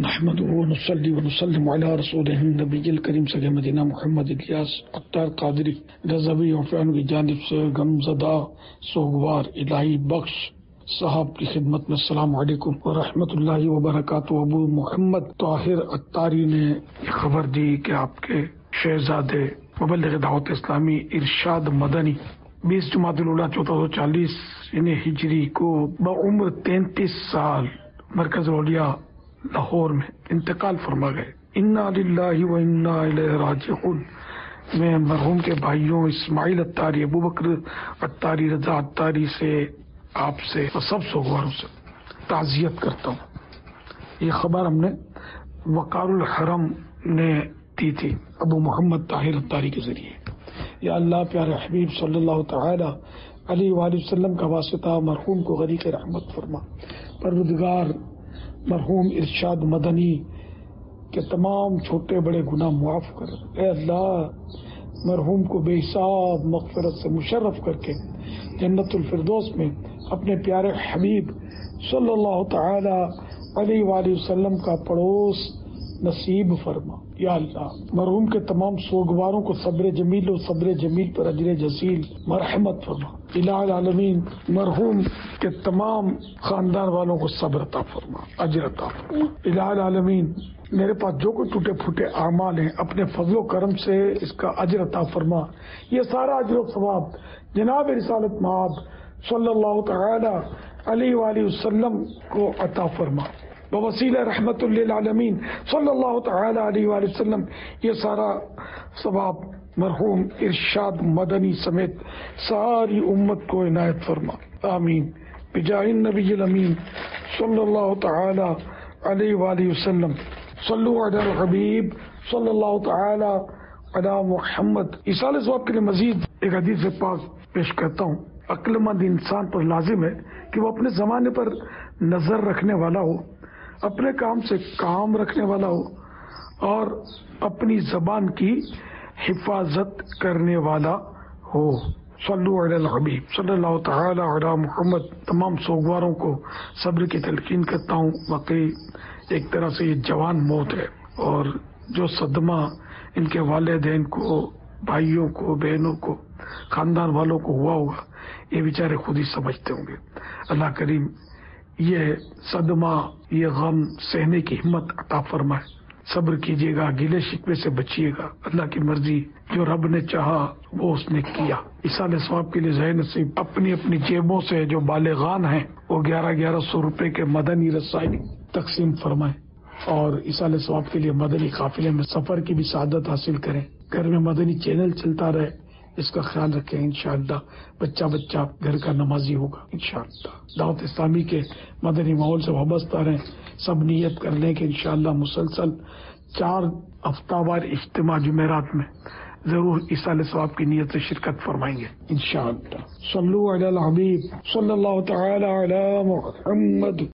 نحمده ونصلي ونسلم على رسوله النبی الکریم صلی مدینہ محمد الیاس اختار قادری رضوی عفان کی جانب سے غمزدہ سوگوار الہی بخش صاحب کی خدمت میں السلام علیکم ورحمۃ اللہ وبرکاتہ۔ ابو محمد طاہر اتاری نے خبر دی کہ آپ کے شہزادے مبلغ دعوت اسلامی ارشاد مدنی 20 جمادی الاولیٰ 1440 ہجری کو بعمر 33 سال مرکز الاولیاء لاہور میں انتقال فرما گئے۔ انا للہ و انا الیہ راجعون میں مرحوم کے بھائیوں اسماعیل اتاری، ابو بکر اتاری، رضا اتاری سے آپ سے اور سب سوگواروں سے تعزیت کرتا ہوں۔ یہ خبر ہم نے وقار الحرم نے دی تھی ابو محمد طاہر اتاری کے ذریعے۔ یا اللہ پیارے حبیب صلی اللہ تعالی علیہ وآلہ وسلم کا واسطہ مرحوم کو غریق رحمت فرما۔ پروردگار مرحوم ارشاد مدنی کے تمام چھوٹے بڑے گناہ معاف کر۔ اے اللہ مرحوم کو بے حساب مغفرت سے مشرف کر کے جنت الفردوس میں اپنے پیارے حبیب صلی اللہ تعالی علیہ وآلہ وسلم کا پڑوس نصیب فرما۔ یا اللہ مرحوم کے تمام سوگواروں کو صبر جمیل و صبر جمیل پر اجر جزیل مرحمت فرما۔ الہ العالمین مرحوم کے تمام خاندان والوں کو صبر عطا فرما، اجر عطا فرما۔ الہ العالمین میرے پاس جو کوئی ٹوٹے پھوٹے اعمال ہیں اپنے فضل و کرم سے اس کا اجر عطا فرما۔ یہ سارا اجر و ثواب جناب رسالت مآب صلی اللہ تعالی علیہ وآلہ وسلم کو عطا فرما۔ بوسیلہ رحمت للعالمین صلی اللہ تعالی علیہ وآلہ وسلم یہ سارا ثواب مرحوم ارشاد مدنی سمیت ساری امت کو عنایت فرما، آمین بجاہ النبی الامین صلی اللہ تعالی علیہ وآلہ وسلم۔ صلو علی الحبیب صلی اللہ تعالی علی محمد۔ ایصال ثواب کے لیے مزید ایک حدیث پاک پیش کرتا ہوں۔ عقل مند انسان پر لازم ہے کہ وہ اپنے زمانے پر نظر رکھنے والا ہو، اپنے کام سے کام رکھنے والا ہو اور اپنی زبان کی حفاظت کرنے والا ہو۔ صلو علی الحبیب صلی اللہ تعالی علی محمد۔ تمام سوگواروں کو صبر کی تلقین کرتا ہوں۔ واقعی ایک طرح سے یہ جوان موت ہے اور جو صدمہ ان کے والدین کو، بھائیوں کو، بہنوں کو، خاندان والوں کو ہوا ہوگا یہ بیچارے خود ہی سمجھتے ہوں گے۔ اللہ کریم یہ صدمہ، یہ غم سہنے کی ہمت عطا فرمائے۔ صبر کیجیے گا، گلے شکوے سے بچیے گا۔ اللہ کی مرضی جو رب نے چاہا وہ اس نے کیا۔ ایصال ثواب کے لیے ذہن نصیب اپنی اپنی جیبوں سے جو بالغان ہیں وہ 1100 روپے کے مدنی رسائی تقسیم فرمائیں اور ایصال ثواب کے لیے مدنی قافلے میں سفر کی بھی سعادت حاصل کریں۔ گھر میں مدنی چینل چلتا رہے، اس کا خیال رکھیں۔ انشاءاللہ بچہ گھر کا نمازی ہوگا انشاءاللہ۔ دعوت اسلامی کے مدنی ماحول سے وابستہ رہیں۔ سب نیت کر لیں کہ انشاءاللہ مسلسل 4 ہفتہ وار اجتماع جمعرات میں ضرور ایصال ثواب کی نیت سے شرکت فرمائیں گے انشاءاللہ۔ صلو علی الحبیب صلی اللہ تعالی علی محمد۔